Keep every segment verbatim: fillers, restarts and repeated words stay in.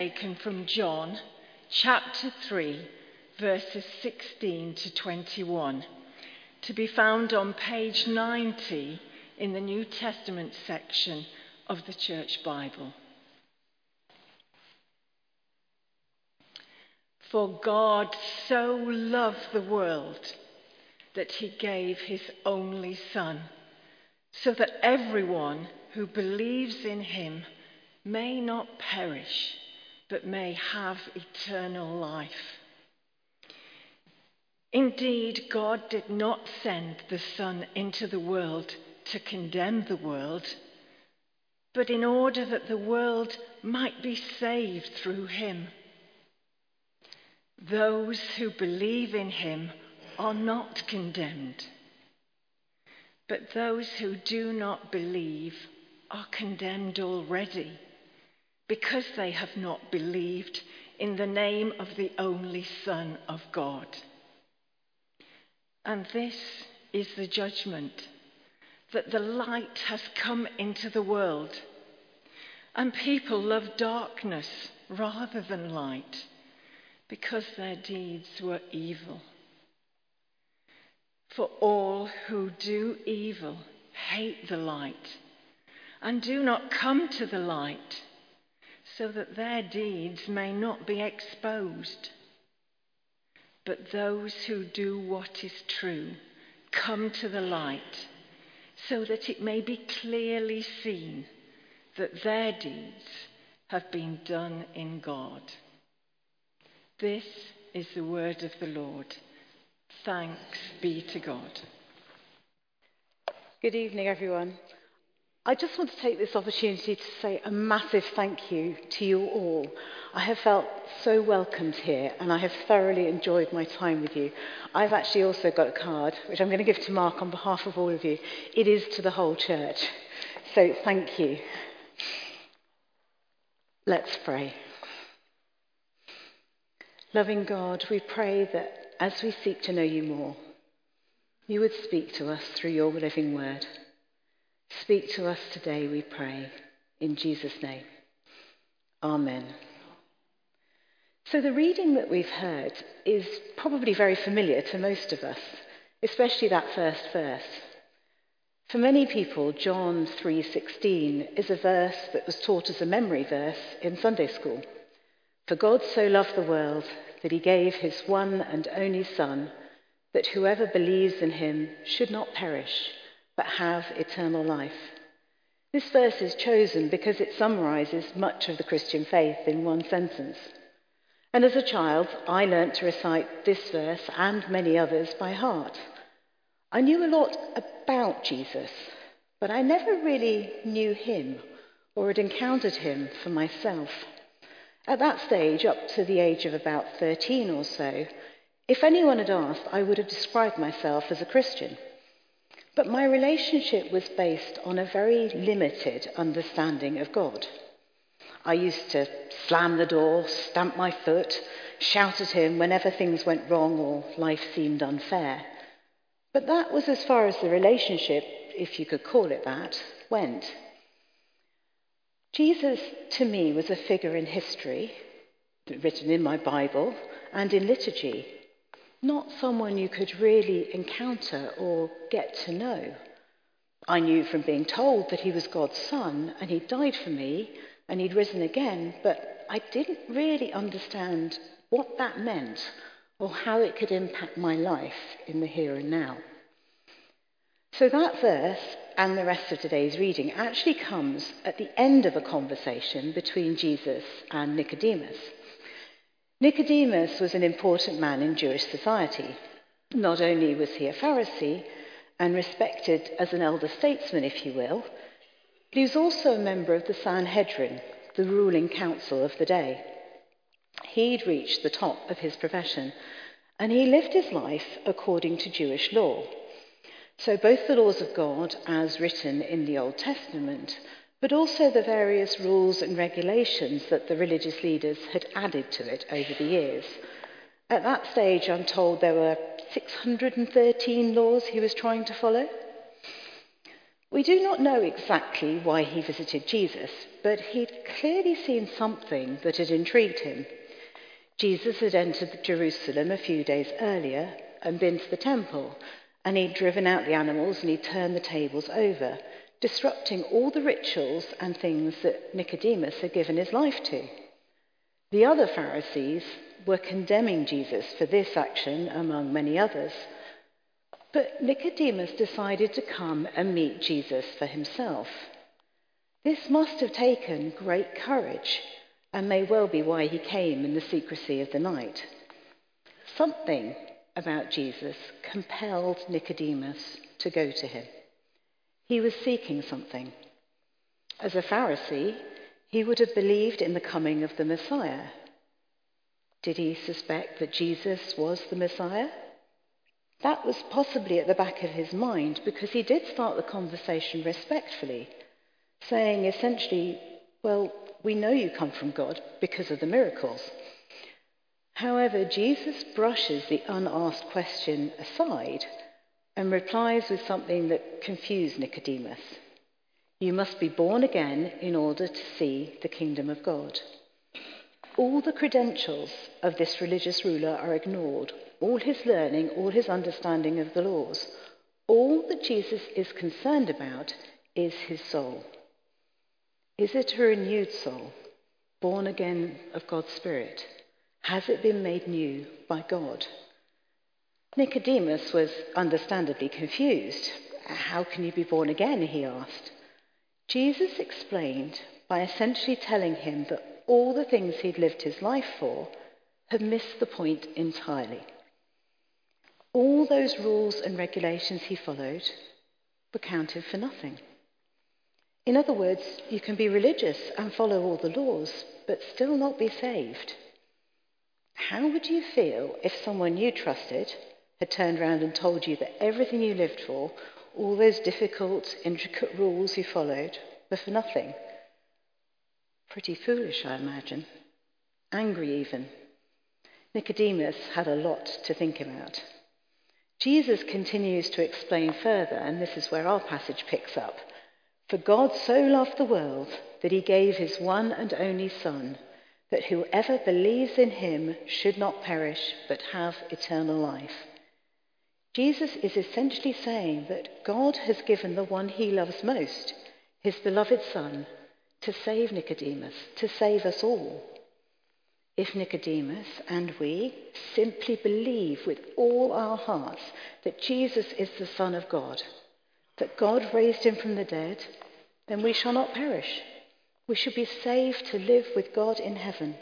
Taken from John chapter three, verses sixteen to twenty-one, to be found on page ninety in the New Testament section of the Church Bible. For God so loved the world that he gave his only Son, so that everyone who believes in him may not perish, but may have eternal life. Indeed, God did not send the Son into the world to condemn the world, but in order that the world might be saved through him. Those who believe in him are not condemned, but those who do not believe are condemned already, because they have not believed in the name of the only Son of God. And this is the judgment, that the light has come into the world, and people love darkness rather than light, because their deeds were evil. For all who do evil hate the light, and do not come to the light, so that their deeds may not be exposed. But those who do what is true come to the light, so that it may be clearly seen that their deeds have been done in God. This is the word of the Lord. Thanks be to God. Good evening, everyone. I just want to take this opportunity to say a massive thank you to you all. I have felt so welcomed here, and I have thoroughly enjoyed my time with you. I've actually also got a card, which I'm going to give to Mark on behalf of all of you. It is to the whole church. So thank you. Let's pray. Loving God, we pray that as we seek to know you more, you would speak to us through your living word. Speak to us today, we pray, in Jesus' name. Amen. So the reading that we've heard is probably very familiar to most of us, especially that first verse. For many people, John three sixteen is a verse that was taught as a memory verse in Sunday school. For God so loved the world that he gave his one and only Son, that whoever believes in him should not perish, but have eternal life. This verse is chosen because it summarizes much of the Christian faith in one sentence. And as a child, I learnt to recite this verse and many others by heart. I knew a lot about Jesus, but I never really knew him or had encountered him for myself. At that stage, up to the age of about thirteen or so, if anyone had asked, I would have described myself as a Christian. But my relationship was based on a very limited understanding of God. I used to slam the door, stamp my foot, shout at him whenever things went wrong or life seemed unfair. But that was as far as the relationship, if you could call it that, went. Jesus, to me, was a figure in history, written in my Bible and in liturgy. Not someone you could really encounter or get to know. I knew from being told that he was God's son and he'd died for me and he'd risen again, but I didn't really understand what that meant or how it could impact my life in the here and now. So that verse and the rest of today's reading actually comes at the end of a conversation between Jesus and Nicodemus. Nicodemus was an important man in Jewish society. Not only was he a Pharisee and respected as an elder statesman, if you will, but he was also a member of the Sanhedrin, the ruling council of the day. He'd reached the top of his profession, and he lived his life according to Jewish law. So both the laws of God as written in the Old Testament, but also the various rules and regulations that the religious leaders had added to it over the years. At that stage, I'm told there were six hundred thirteen laws he was trying to follow. We do not know exactly why he visited Jesus, but he'd clearly seen something that had intrigued him. Jesus had entered Jerusalem a few days earlier and been to the temple, and he'd driven out the animals and he'd turned the tables over, disrupting all the rituals and things that Nicodemus had given his life to. The other Pharisees were condemning Jesus for this action, among many others. But Nicodemus decided to come and meet Jesus for himself. This must have taken great courage, and may well be why he came in the secrecy of the night. Something about Jesus compelled Nicodemus to go to him. He was seeking something. As a Pharisee, he would have believed in the coming of the Messiah. Did he suspect that Jesus was the Messiah? That was possibly at the back of his mind, because he did start the conversation respectfully, saying essentially, well, we know you come from God because of the miracles. However, Jesus brushes the unasked question aside and replies with something that confused Nicodemus. You must be born again in order to see the kingdom of God. All the credentials of this religious ruler are ignored. All his learning, all his understanding of the laws. All that Jesus is concerned about is his soul. Is it a renewed soul, born again of God's Spirit? Has it been made new by God? Nicodemus was understandably confused. How can you be born again, he asked. Jesus explained by essentially telling him that all the things he'd lived his life for had missed the point entirely. All those rules and regulations he followed were counted for nothing. In other words, you can be religious and follow all the laws, but still not be saved. How would you feel if someone you trusted had turned around and told you that everything you lived for, all those difficult, intricate rules you followed, were for nothing? Pretty foolish, I imagine. Angry even. Nicodemus had a lot to think about. Jesus continues to explain further, and this is where our passage picks up. For God so loved the world that he gave his one and only Son, that whoever believes in him should not perish but have eternal life. Jesus is essentially saying that God has given the one he loves most, his beloved Son, to save Nicodemus, to save us all. If Nicodemus and we simply believe with all our hearts that Jesus is the Son of God, that God raised him from the dead, then we shall not perish. We should be saved to live with God in heaven.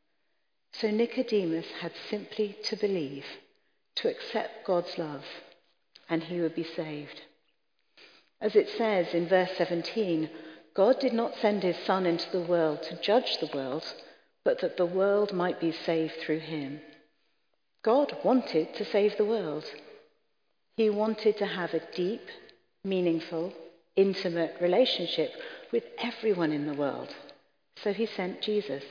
So Nicodemus had simply to believe, to accept God's love, and he would be saved. As it says in verse seventeen, God did not send his Son into the world to judge the world, but that the world might be saved through him. God wanted to save the world. He wanted to have a deep, meaningful, intimate relationship with everyone in the world. So he sent Jesus.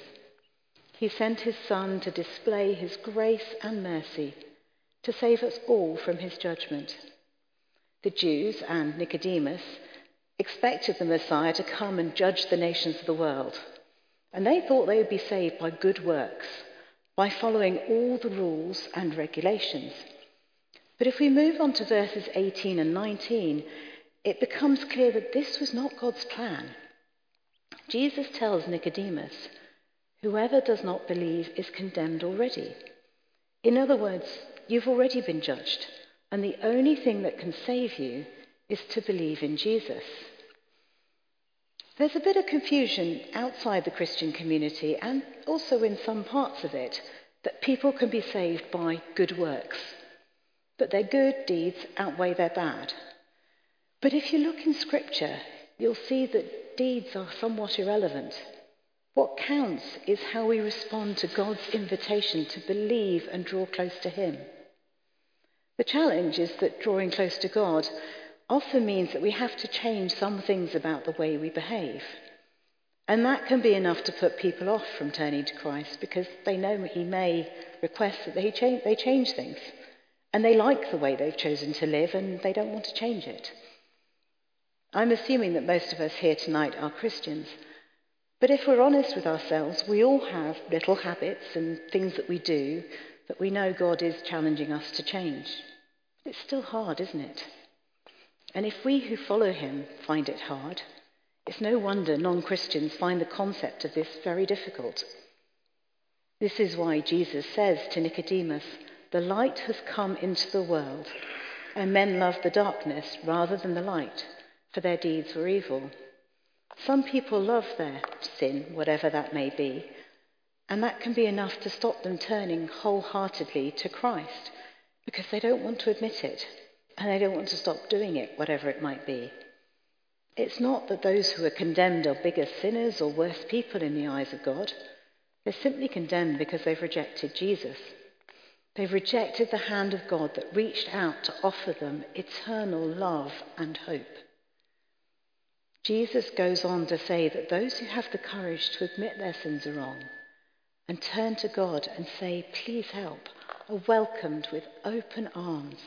He sent his Son to display his grace and mercy, to save us all from his judgment. The Jews and Nicodemus expected the Messiah to come and judge the nations of the world. And they thought they would be saved by good works, by following all the rules and regulations. But if we move on to verses eighteen and nineteen, it becomes clear that this was not God's plan. Jesus tells Nicodemus, whoever does not believe is condemned already. In other words, you've already been judged, and the only thing that can save you is to believe in Jesus. There's a bit of confusion outside the Christian community, and also in some parts of it, that people can be saved by good works, that their good deeds outweigh their bad. But if you look in Scripture, you'll see that deeds are somewhat irrelevant. What counts is how we respond to God's invitation to believe and draw close to him. The challenge is that drawing close to God often means that we have to change some things about the way we behave. And that can be enough to put people off from turning to Christ, because they know he may request that they change, they change things. And they like the way they've chosen to live, and they don't want to change it. I'm assuming that most of us here tonight are Christians. But if we're honest with ourselves, we all have little habits and things that we do that we know God is challenging us to change. It's still hard, isn't it? And if we who follow him find it hard, it's no wonder non-Christians find the concept of this very difficult. This is why Jesus says to Nicodemus, "The light has come into the world, and men love the darkness rather than the light, for their deeds were evil." Some people love their sin, whatever that may be, and that can be enough to stop them turning wholeheartedly to Christ because they don't want to admit it and they don't want to stop doing it, whatever it might be. It's not that those who are condemned are bigger sinners or worse people in the eyes of God. They're simply condemned because they've rejected Jesus. They've rejected the hand of God that reached out to offer them eternal love and hope. Jesus goes on to say that those who have the courage to admit their sins are wrong and turn to God and say, "Please help," are welcomed with open arms.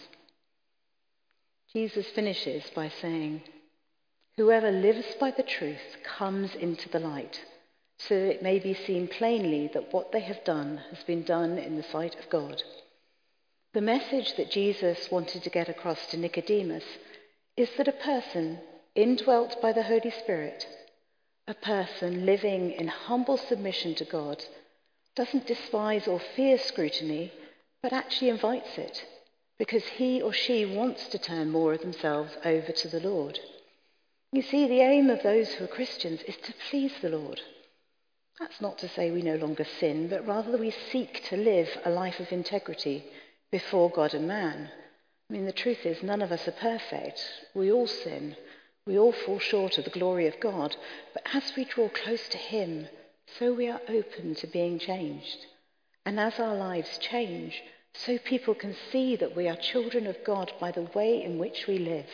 Jesus finishes by saying, "Whoever lives by the truth comes into the light, so that it may be seen plainly that what they have done has been done in the sight of God." The message that Jesus wanted to get across to Nicodemus is that a person indwelt by the Holy Spirit, a person living in humble submission to God, doesn't despise or fear scrutiny, but actually invites it, because he or she wants to turn more of themselves over to the Lord. You see, the aim of those who are Christians is to please the Lord. That's not to say we no longer sin, but rather we seek to live a life of integrity before God and man. I mean, the truth is, none of us are perfect. We all sin. We all fall short of the glory of God. But as we draw close to him, so we are open to being changed. And as our lives change, so people can see that we are children of God by the way in which we live.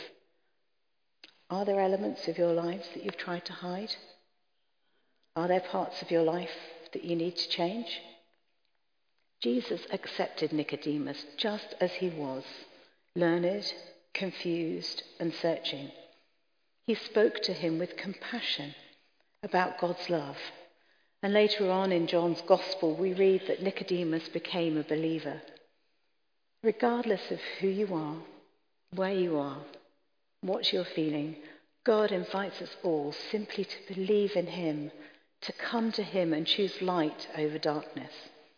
Are there elements of your lives that you've tried to hide? Are there parts of your life that you need to change? Jesus accepted Nicodemus just as he was, learned, confused, and searching. He spoke to him with compassion about God's love. And later on in John's Gospel, we read that Nicodemus became a believer. Regardless of who you are, where you are, what you're feeling, God invites us all simply to believe in him, to come to him and choose light over darkness.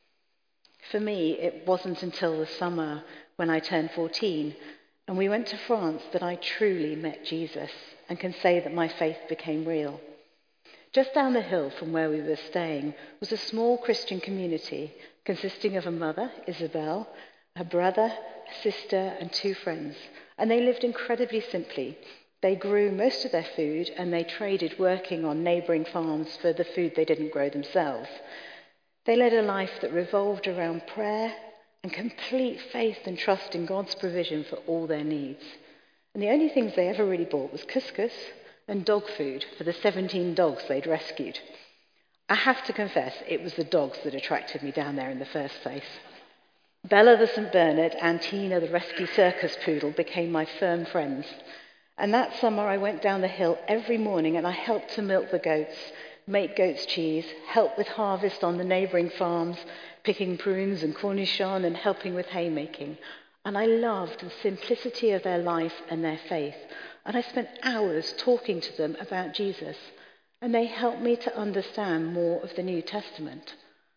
For me, it wasn't until the summer when I turned fourteen and we went to France that I truly met Jesus and can say that my faith became real. Just down the hill from where we were staying was a small Christian community consisting of a mother, Isabel, a brother, a sister, and two friends. And they lived incredibly simply. They grew most of their food and they traded working on neighbouring farms for the food they didn't grow themselves. They led a life that revolved around prayer and complete faith and trust in God's provision for all their needs. And the only things they ever really bought was couscous and dog food for the seventeen dogs they'd rescued. I have to confess, it was the dogs that attracted me down there in the first place. Bella the Saint Bernard and Tina the rescue circus poodle became my firm friends. And that summer I went down the hill every morning and I helped to milk the goats, make goat's cheese, help with harvest on the neighbouring farms, picking prunes and cornichon and helping with haymaking. And I loved the simplicity of their life and their faith. And I spent hours talking to them about Jesus. And they helped me to understand more of the New Testament.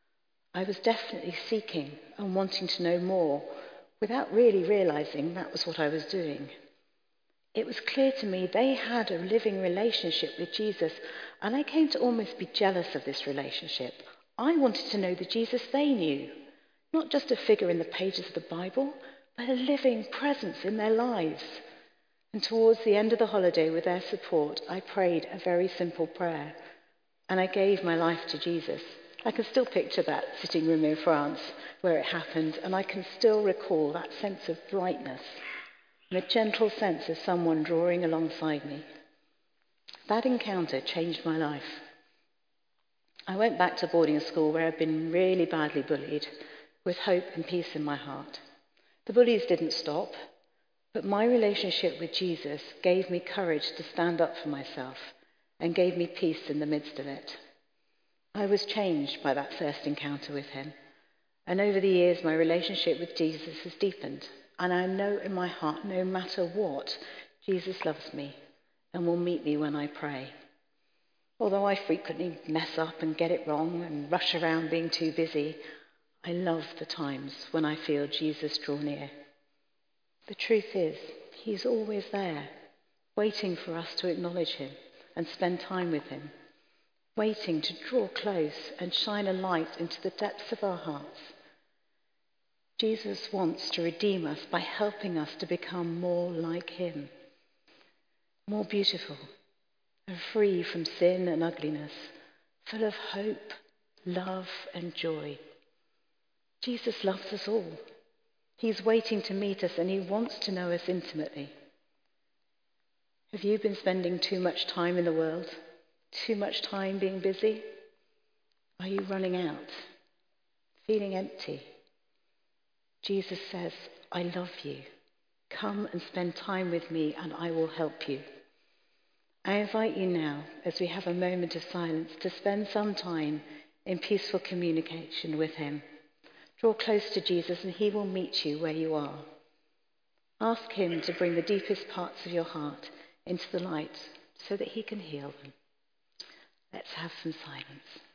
I was definitely seeking and wanting to know more without really realising that was what I was doing. It was clear to me they had a living relationship with Jesus, and I came to almost be jealous of this relationship. I wanted to know the Jesus they knew, not just a figure in the pages of the Bible, but a living presence in their lives. And towards the end of the holiday, with their support, I prayed a very simple prayer, and I gave my life to Jesus. I can still picture that sitting room in France where it happened, and I can still recall that sense of brightness and a gentle sense of someone drawing alongside me. That encounter changed my life. I went back to boarding school where I'd been really badly bullied, with hope and peace in my heart. The bullies didn't stop, But my relationship with Jesus gave me courage to stand up for myself and gave me peace in the midst of it. I was changed by that first encounter with him. And over the years, my relationship with Jesus has deepened. And I know in my heart, no matter what, Jesus loves me and will meet me when I pray. Although I frequently mess up and get it wrong and rush around being too busy, I love the times when I feel Jesus draw near. The truth is, he's always there, waiting for us to acknowledge him and spend time with him, waiting to draw close and shine a light into the depths of our hearts. Jesus wants to redeem us by helping us to become more like him, more beautiful and free from sin and ugliness, full of hope, love and joy. Jesus loves us all. He's waiting to meet us and he wants to know us intimately. Have you been spending too much time in the world? Too much time being busy? Are you running out? Feeling empty? Jesus says, I love you. Come and spend time with me and I will help you. I invite you now, as we have a moment of silence, to spend some time in peaceful communication with him. Draw close to Jesus and he will meet you where you are. Ask him to bring the deepest parts of your heart into the light so that he can heal them. Let's have some silence.